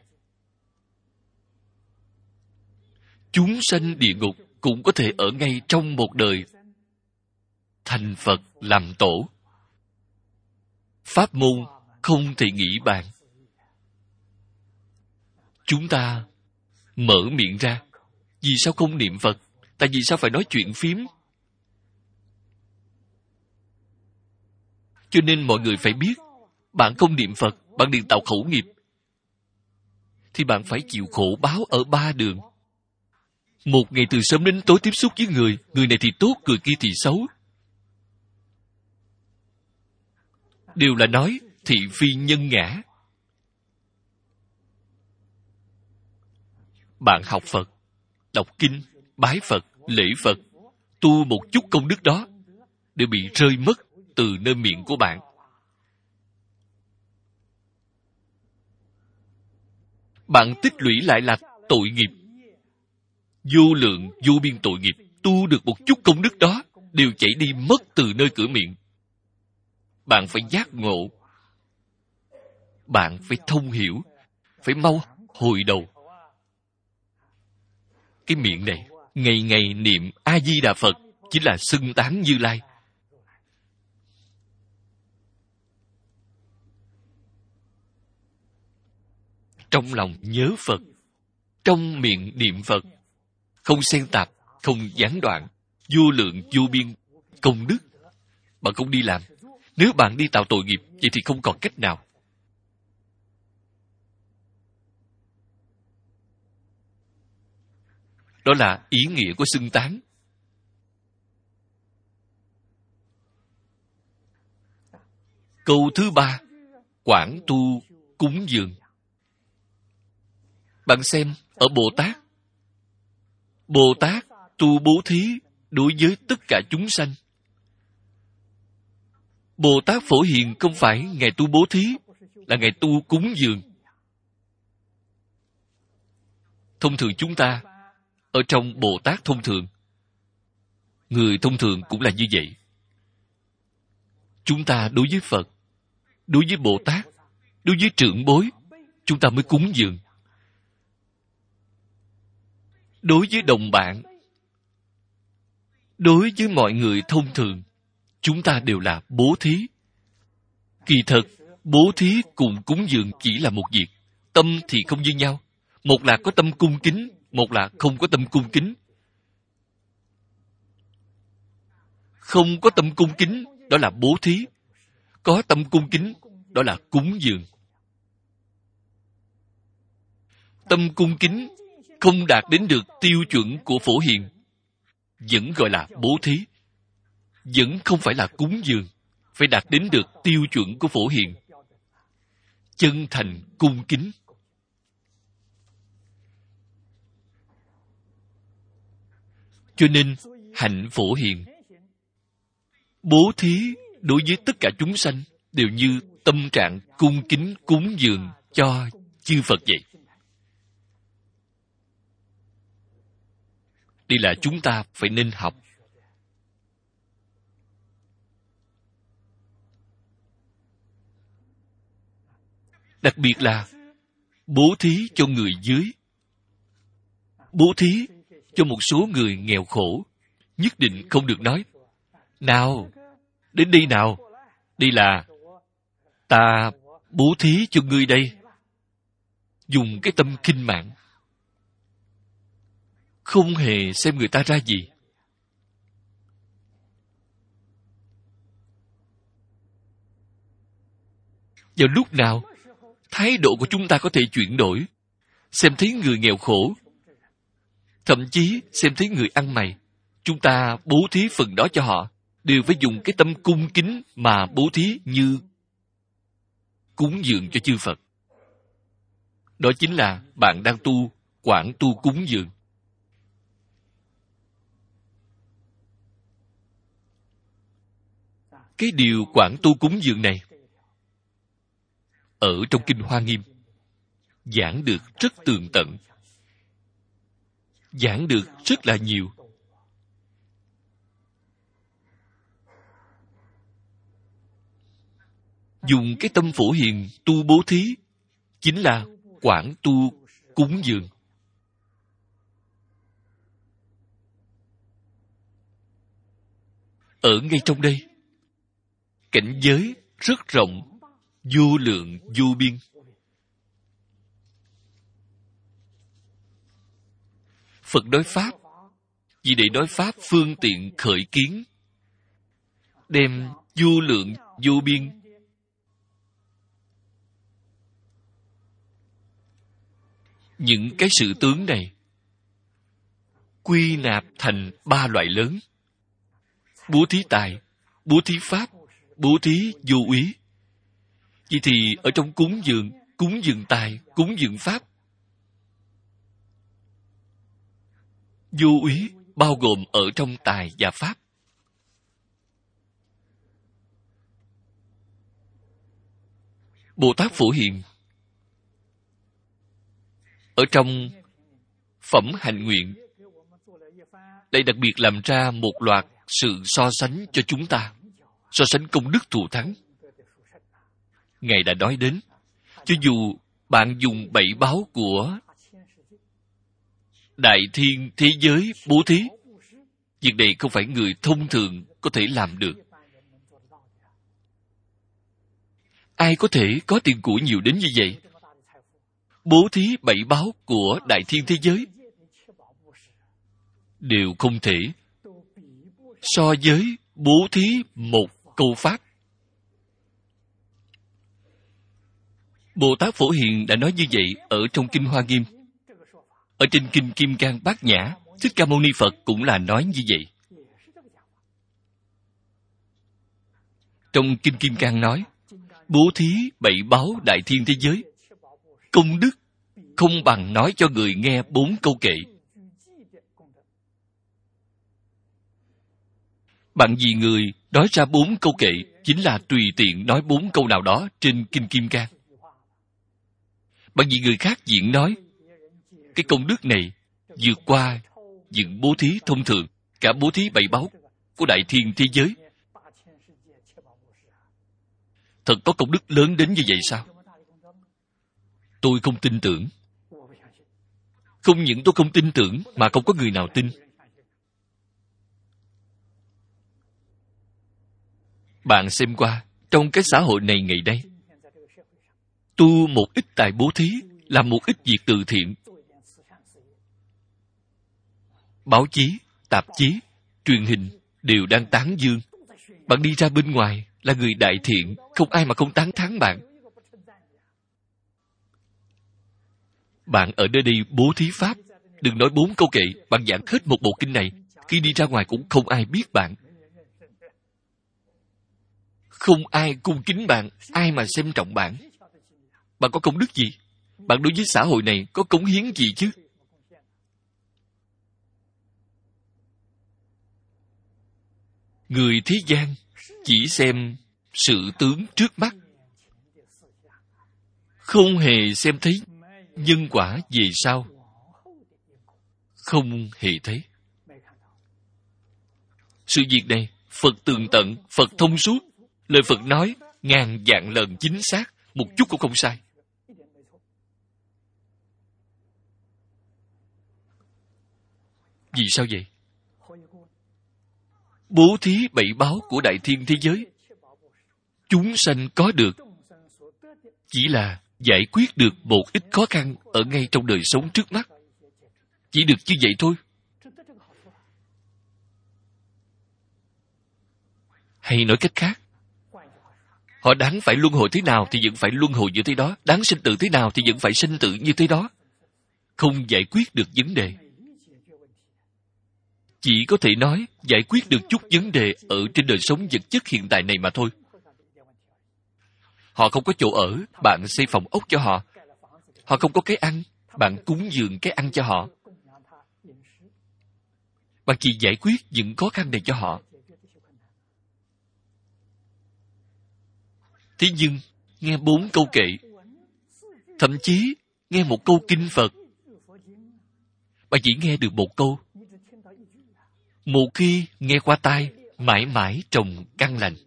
chúng sanh địa ngục cũng có thể ở ngay trong một đời thành Phật làm tổ. Pháp môn không thể nghĩ bàn. Chúng ta mở miệng ra, vì sao không niệm Phật? Tại vì sao phải nói chuyện phím? Cho nên mọi người phải biết, bạn không niệm Phật, bạn liền tạo khẩu nghiệp, thì bạn phải chịu khổ báo ở 3 đường. Một ngày từ sớm đến tối tiếp xúc với người này thì tốt, người kia thì xấu. Đều là nói thị phi nhân ngã. Bạn học Phật, đọc kinh, bái Phật, lễ Phật, tu một chút công đức đó, đều bị rơi mất từ nơi miệng của bạn. Bạn tích lũy lại là tội nghiệp. Vô lượng, vô biên tội nghiệp, tu được một chút công đức đó, đều chảy đi mất từ nơi cửa miệng. Bạn phải giác ngộ. Bạn phải thông hiểu, phải mau hồi đầu. Cái miệng này, ngày ngày niệm A-di-đà Phật, chính là xưng tán Như Lai. Trong lòng nhớ Phật, trong miệng niệm Phật, không xen tạp, không gián đoạn, vô lượng vô biên công đức. Bạn không đi làm. Nếu bạn đi tạo tội nghiệp, vậy thì không còn cách nào. Đó là ý nghĩa của xưng tán. Câu thứ 3, quảng tu cúng dường. Bạn xem, ở Bồ Tát tu bố thí đối với tất cả chúng sanh. Bồ Tát Phổ Hiền không phải Ngài tu bố thí, là Ngài tu cúng dường. Thông thường chúng ta, ở trong Bồ Tát thông thường, người thông thường cũng là như vậy. Chúng ta đối với Phật, đối với Bồ Tát, đối với trưởng bối, chúng ta mới cúng dường. đối với đồng bạn, đối với mọi người thông thường, chúng ta đều là bố thí. Kỳ thật, bố thí cùng cúng dường chỉ là một việc. Tâm thì không như nhau. Một là có tâm cung kính, một là không có tâm cung kính. Không có tâm cung kính, đó là bố thí. Có tâm cung kính, đó là cúng dường. Tâm cung kính không đạt đến được tiêu chuẩn của Phổ Hiền, vẫn gọi là bố thí. Vẫn không phải là cúng dường, phải đạt đến được tiêu chuẩn của Phổ Hiền. Chân thành cung kính. Cho nên, hạnh Phổ Hiền, bố thí đối với tất cả chúng sanh đều như tâm trạng cung kính cúng dường cho chư Phật vậy. Đây là chúng ta phải nên học. Đặc biệt là bố thí cho người dưới. Bố thí cho một số người nghèo khổ, nhất định không được nói: nào, đến đây nào. Đây là ta bố thí cho ngươi đây. Dùng cái tâm khinh mạn, không hề xem người ta ra gì. Vào lúc nào thái độ của chúng ta có thể chuyển đổi, xem thấy người nghèo khổ, thậm chí xem thấy người ăn mày, chúng ta bố thí phần đó cho họ, đều phải dùng cái tâm cung kính mà bố thí như cúng dường cho chư Phật. Đó chính là bạn đang tu quảng tu cúng dường. Cái điều quảng tu cúng dường này ở trong Kinh Hoa Nghiêm giảng được rất tường tận, giảng được rất là nhiều. Dùng cái tâm Phổ Hiền tu bố thí chính là quảng tu cúng dường. Ở ngay trong đây, cảnh giới rất rộng, vô lượng vô biên. Phật nói Pháp vì để nói Pháp phương tiện khởi kiến, đem vô lượng vô biên những cái sự tướng này quy nạp thành 3 loại lớn: bố thí tài, bố thí pháp, bố thí vô úy. Vậy thì ở trong cúng dường tài, cúng dường pháp, vô úy bao gồm ở trong tài và pháp. Bồ Tát Phổ Hiền ở trong phẩm hạnh nguyện lại đặc biệt làm ra một loạt sự so sánh cho chúng ta, so sánh công đức thù thắng. Ngài đã nói đến, cho dù bạn dùng 7 báu của đại thiên thế giới bố thí, việc này không phải người thông thường có thể làm được. Ai có thể có tiền của nhiều đến như vậy? Bố thí 7 báu của đại thiên thế giới đều không thể so với bố thí một câu pháp. Bồ Tát Phổ Hiền đã nói như vậy ở trong Kinh Hoa Nghiêm. Ở trên Kinh Kim Cang Bát Nhã, Thích Ca Mâu Ni Phật cũng là nói như vậy. Trong Kinh Kim Cang nói, bố thí 7 báu đại thiên thế giới, công đức không bằng nói cho người nghe 4 câu kệ. Bạn vì người nói ra 4 câu kệ chính là tùy tiện nói 4 câu nào đó trên Kinh Kim Cang. Bạn vì người khác diễn nói, cái công đức này vượt qua những bố thí thông thường, cả bố thí 7 báu của đại thiên thế giới. Thật có công đức lớn đến như vậy sao? Tôi không tin tưởng. Không những tôi không tin tưởng, mà không có người nào tin. Bạn xem qua, trong cái xã hội này ngày nay, tu một ít tài bố thí, làm một ít việc từ thiện, báo chí, tạp chí, truyền hình đều đang tán dương. Bạn đi ra bên ngoài là người đại thiện, không ai mà không tán thán bạn. Bạn ở nơi đây bố thí pháp, đừng nói 4 câu kệ, bạn giảng hết một bộ kinh này, khi đi ra ngoài cũng không ai biết bạn. Không ai cung kính bạn, ai mà xem trọng bạn. Bạn có công đức gì? Bạn đối với xã hội này có cống hiến gì chứ? Người thế gian chỉ xem sự tướng trước mắt, không hề xem thấy nhân quả về sau. Không hề thấy. Sự việc này, Phật tường tận, Phật thông suốt. Lời Phật nói, ngàn vạn lần chính xác, một chút cũng không sai. Vì sao vậy? Bố thí 7 báo của đại thiên thế giới, chúng sanh có được chỉ là giải quyết được một ít khó khăn ở ngay trong đời sống trước mắt. Chỉ được như vậy thôi. Hay nói cách khác, họ đáng phải luân hồi thế nào thì vẫn phải luân hồi như thế đó, đáng sinh tử thế nào thì vẫn phải sinh tử như thế đó. Không giải quyết được vấn đề. Chỉ có thể nói giải quyết được chút vấn đề ở trên đời sống vật chất hiện tại này mà thôi. Họ không có chỗ ở, bạn xây phòng ốc cho họ. Họ không có cái ăn, bạn cúng dường cái ăn cho họ. Bạn chỉ giải quyết những khó khăn này cho họ. Thế nhưng, nghe 4 câu kệ, thậm chí nghe một câu kinh Phật, bạn chỉ nghe được một câu. Một khi nghe qua tai, mãi mãi trồng căn lành.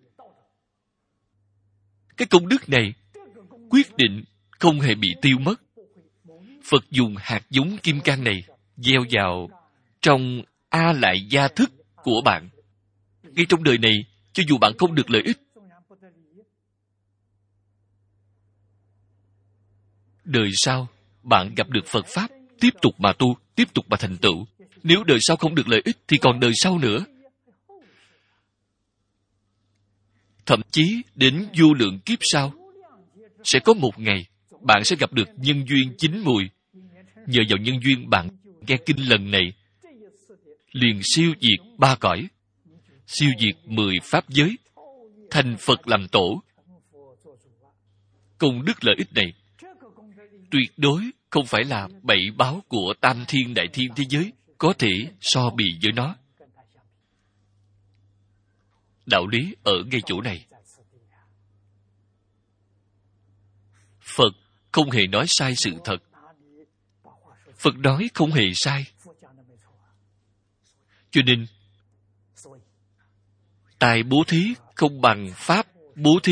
Cái công đức này quyết định không hề bị tiêu mất. Phật dùng hạt giống kim cang này gieo vào trong A Lại Gia thức của bạn. Ngay trong đời này, cho dù bạn không được lợi ích, đời sau bạn gặp được Phật Pháp, tiếp tục mà tu, tiếp tục mà thành tựu. Nếu đời sau không được lợi ích thì còn đời sau nữa. Thậm chí đến vô lượng kiếp sau, sẽ có một ngày bạn sẽ gặp được nhân duyên chín mùi. Nhờ vào nhân duyên bạn nghe kinh lần này, liền siêu diệt 3 cõi, siêu diệt 10 pháp giới, thành Phật làm tổ. Công đức lợi ích này tuyệt đối không phải là 7 báo của Tam Thiên Đại Thiên thế giới có thể so bì với nó. Đạo lý ở ngay chỗ này. Phật không hề nói sai sự thật. Phật nói không hề sai. Cho nên, tài bố thí không bằng pháp bố thí.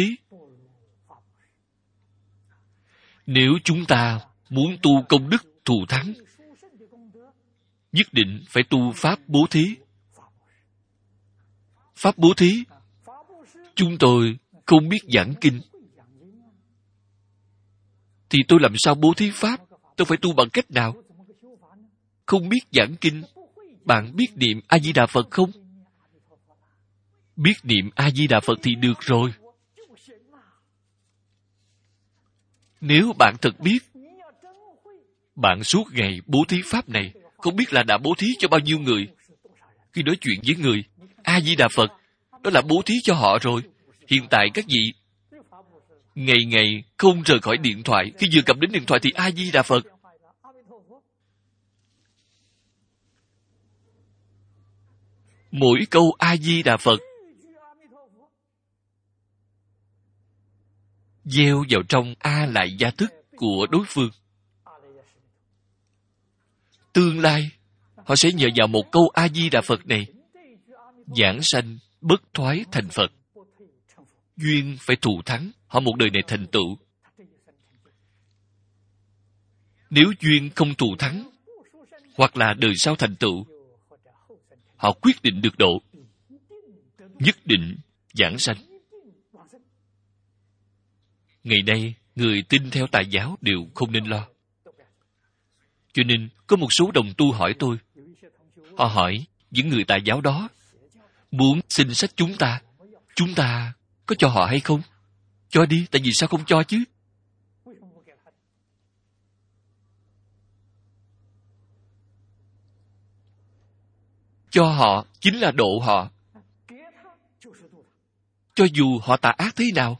Nếu chúng ta muốn tu công đức thù thắng, nhất định phải tu pháp bố thí. Pháp bố thí, chúng tôi không biết giảng kinh, thì tôi làm sao bố thí pháp? Tôi phải tu bằng cách nào? Không biết giảng kinh, bạn biết niệm A-di-đà Phật không? Biết niệm A-di-đà Phật thì được rồi. Nếu bạn thật biết, bạn suốt ngày bố thí pháp này, không biết là đã bố thí cho bao nhiêu người. Khi nói chuyện với người, A-di-đà Phật, đó là bố thí cho họ rồi. Hiện tại các vị ngày ngày không rời khỏi điện thoại, khi vừa cầm đến điện thoại thì A-di-đà Phật. Mỗi câu A-di-đà Phật gieo vào trong A Lại Gia thức của đối phương. Tương lai, họ sẽ nhờ vào một câu A-di-đà Phật này giảng sanh bất thoái thành Phật. Duyên phải thù thắng, họ một đời này thành tựu. Nếu duyên không thù thắng, hoặc là đời sau thành tựu, họ quyết định được độ, nhất định giảng sanh. Ngày nay, người tin theo tà giáo đều không nên lo. Cho nên, có một số đồng tu hỏi tôi. Họ hỏi, những người tà giáo đó muốn xin sách chúng ta có cho họ hay không? Cho đi, tại vì sao không cho chứ? Cho họ chính là độ họ. Cho dù họ tà ác thế nào,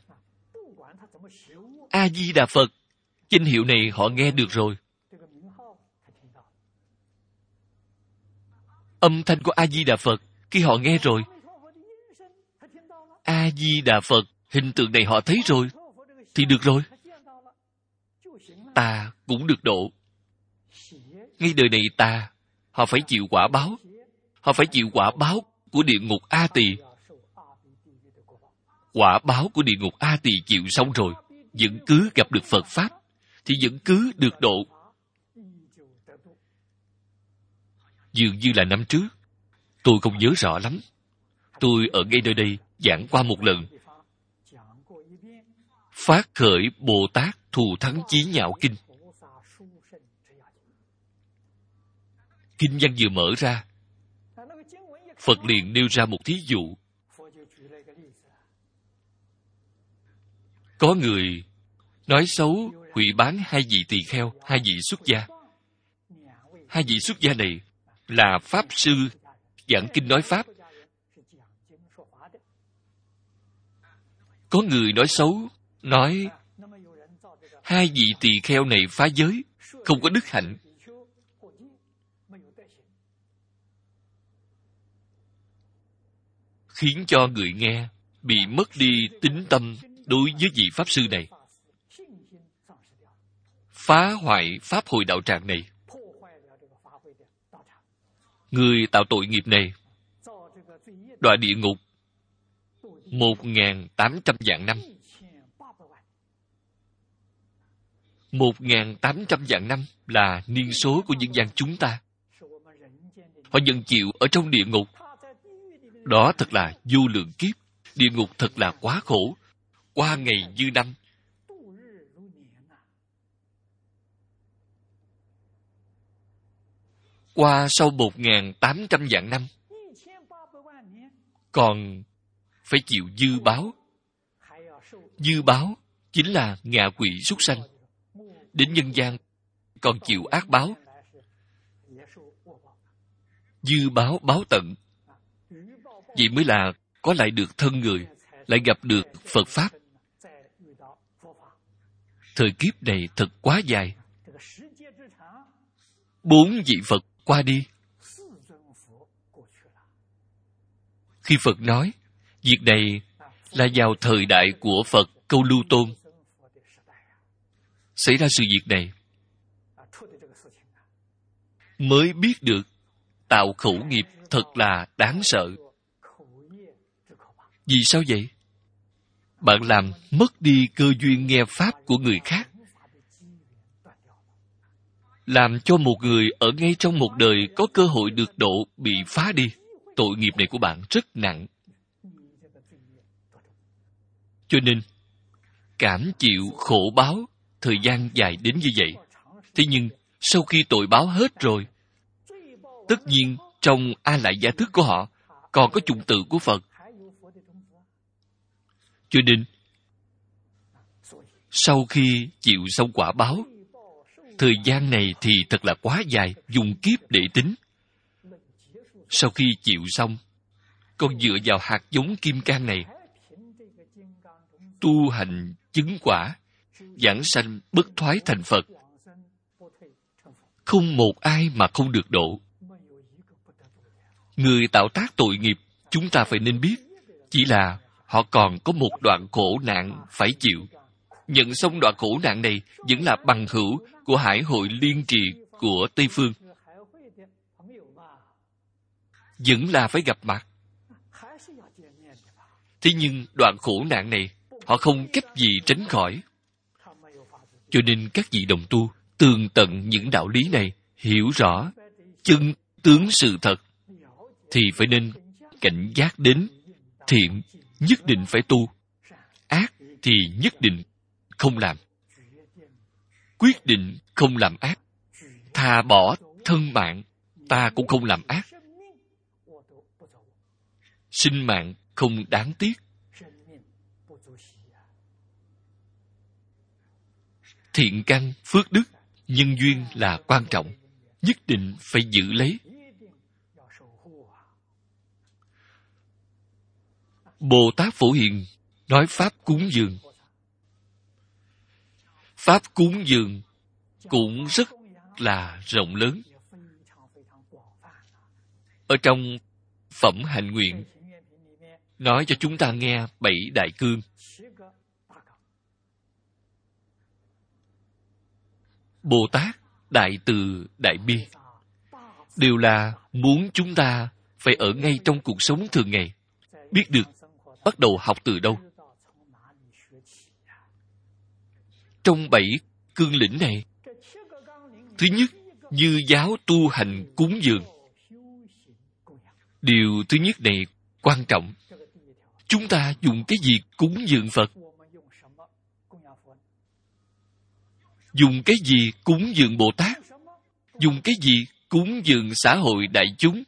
A-di-đà Phật, danh hiệu này họ nghe được rồi. Âm thanh của A-di-đà Phật, khi họ nghe rồi, A-di-đà Phật, hình tượng này họ thấy rồi, thì được rồi. Tà cũng được độ. Ngay đời này tà, họ phải chịu quả báo. Họ phải chịu quả báo của địa ngục A Tỳ. Quả báo của địa ngục A Tỳ chịu xong rồi, vẫn cứ gặp được Phật Pháp, thì vẫn cứ được độ. Dường như là năm trước, tôi không nhớ rõ lắm. Tôi ở ngay nơi đây giảng qua một lần. Phát khởi Bồ Tát Thù Thắng Chí Nhạo Kinh. Kinh văn vừa mở ra, Phật liền nêu ra một thí dụ. Có người nói xấu, hủy bán hai vị tỳ kheo, hai vị xuất gia. Hai vị xuất gia này là Pháp Sư giảng kinh nói Pháp. Có người nói xấu, nói hai vị tỳ kheo này phá giới, không có đức hạnh. Khiến cho người nghe bị mất đi tín tâm đối với vị Pháp Sư này. Phá hoại Pháp hội đạo tràng này. Người tạo tội nghiệp này đọa địa ngục 1.800 vạn năm. 1.800 vạn năm là niên số của nhân gian chúng ta. Họ nhận chịu ở trong địa ngục. Đó thật là vô lượng kiếp. Địa ngục thật là quá khổ. Qua ngày như năm. Qua sau 1.800 vạn năm, còn phải chịu dư báo. Dư báo chính là ngạ quỷ súc sanh. Đến nhân gian còn chịu ác báo. Dư báo báo tận. Vậy mới là có lại được thân người, lại gặp được Phật Pháp. Thời kiếp này thật quá dài. 4 vị Phật qua đi. Khi Phật nói, việc này là vào thời đại của Phật Câu Lưu Tôn xảy ra sự việc này, mới biết được tạo khẩu nghiệp thật là đáng sợ. Vì sao vậy? Bạn làm mất đi cơ duyên nghe Pháp của người khác, làm cho một người ở ngay trong một đời có cơ hội được độ bị phá đi. Tội nghiệp này của bạn rất nặng. Cho nên, cảm chịu khổ báo thời gian dài đến như vậy. Thế nhưng, sau khi tội báo hết rồi, tất nhiên trong A Lại Gia thức của họ còn có chủng tử của Phật. Cho nên, sau khi chịu xong quả báo, thời gian này thì thật là quá dài, dùng kiếp để tính. Sau khi chịu xong, còn dựa vào hạt giống kim cang này, tu hành chứng quả, giảng sanh bất thoái thành Phật. Không một ai mà không được độ. Người tạo tác tội nghiệp, chúng ta phải nên biết, chỉ là họ còn có một đoạn khổ nạn phải chịu. Nhận xong đoạn khổ nạn này vẫn là bằng hữu của Hải hội Liên Trì của Tây Phương. Vẫn là phải gặp mặt. Thế nhưng đoạn khổ nạn này, họ không cách gì tránh khỏi. Cho nên các vị đồng tu tường tận những đạo lý này, hiểu rõ, chân tướng sự thật, thì phải nên cảnh giác đến thiện nhất định phải tu, ác thì nhất định không làm. Quyết định không làm ác, thà bỏ thân mạng, ta cũng không làm ác. Sinh mạng không đáng tiếc. Thiện căn, phước đức, nhân duyên là quan trọng, nhất định phải giữ lấy. Bồ Tát Phổ Hiền nói pháp cúng dường. Pháp cúng dường cũng rất là rộng lớn. Ở trong Phẩm Hạnh Nguyện nói cho chúng ta nghe 7 đại cương. Bồ Tát đại từ đại bi đều là muốn chúng ta phải ở ngay trong cuộc sống thường ngày, biết được bắt đầu học từ đâu. Trong 7 cương lĩnh này, thứ nhất, như giáo tu hành cúng dường. Điều thứ nhất này quan trọng. Chúng ta dùng cái gì cúng dường Phật? Dùng cái gì cúng dường Bồ Tát? Dùng cái gì cúng dường xã hội đại chúng?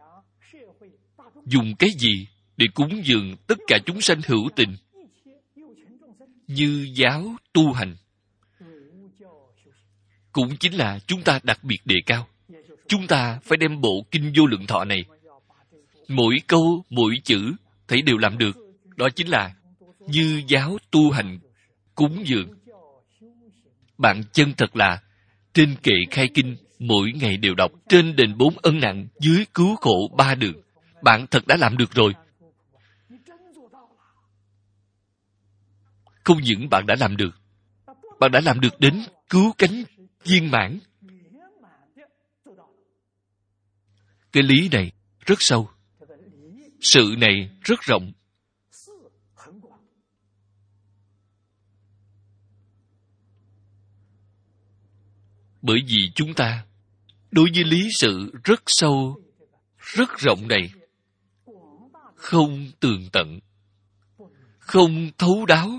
Dùng cái gì để cúng dường tất cả chúng sanh hữu tình? Như giáo tu hành. Cũng chính là chúng ta đặc biệt đề cao. Chúng ta phải đem bộ Kinh Vô Lượng Thọ này, mỗi câu, mỗi chữ, thấy đều làm được. Đó chính là như giáo tu hành cúng dường. Bạn chân thật là trên kệ khai kinh, mỗi ngày đều đọc, trên đền 4 ân nặng, dưới cứu khổ 3 đường. Bạn thật đã làm được rồi. Không những bạn đã làm được, bạn đã làm được đến cứu cánh viên mãn. Cái lý này rất sâu, sự này rất rộng. Bởi vì chúng ta đối với lý sự rất sâu, rất rộng này không tường tận, không thấu đáo.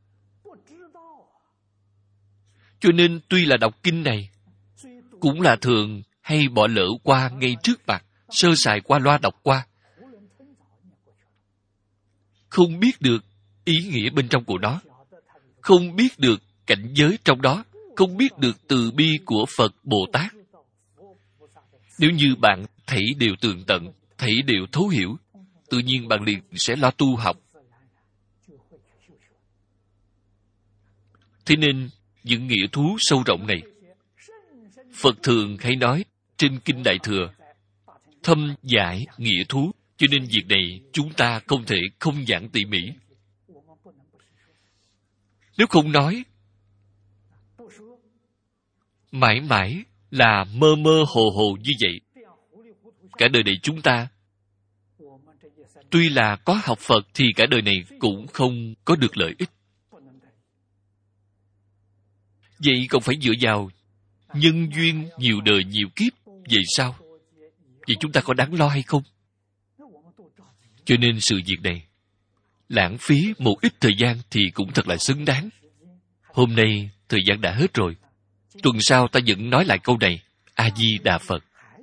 Cho nên tuy là đọc kinh này, cũng là thường hay bỏ lỡ qua ngay trước mặt, sơ sài qua loa đọc qua. Không biết được ý nghĩa bên trong của nó, không biết được cảnh giới trong đó, không biết được từ bi của Phật Bồ Tát. Nếu như bạn thấy đều tường tận, thấy đều thấu hiểu, tự nhiên bạn liền sẽ lo tu học. Thế nên, những nghĩa thú sâu rộng này, Phật thường hay nói trên Kinh Đại Thừa, thâm giải nghĩa thú, cho nên việc này chúng ta không thể không giảng tỉ mỉ. Nếu không nói, mãi mãi là mơ mơ hồ hồ như vậy. Cả đời này chúng ta, tuy là có học Phật thì cả đời này cũng không có được lợi ích. Vậy còn phải dựa vào nhân duyên nhiều đời nhiều kiếp về sau. Vậy chúng ta có đáng lo hay không? Cho nên sự việc này, lãng phí một ít thời gian thì cũng thật là xứng đáng. Hôm nay, thời gian đã hết rồi. Tuần sau ta vẫn nói lại câu này. A-di-đà Phật.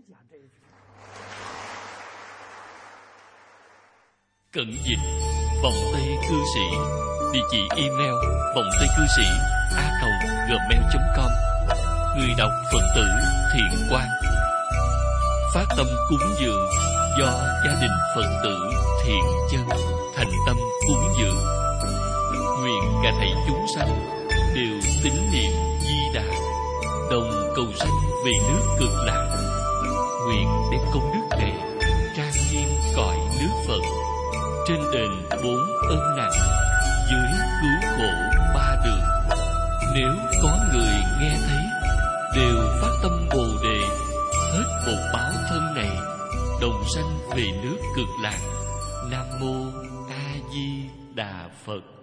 Cận dịch vọng tây cư sĩ, địa chỉ email vọng tây cư sĩ @gmail.com. Người đọc Phật tử Thiện Quang. Phát tâm cúng dường do gia đình Phật tử Thiện Chân thành tâm cúng dường. Nguyện cả thảy chúng sanh đều tín niệm Di Đà, đồng cầu sanh về nước Cực Lạc. Nguyện đem công đức này trang nghiêm cõi nước Phật, trên đền 4 ân nặng, dưới cứu khổ 3 đường. Nếu có người nghe thấy, đều phát tâm Bồ Đề, hết một báo thân này, đồng sanh về nước Cực Lạc. Nam mô A Di Đà Phật.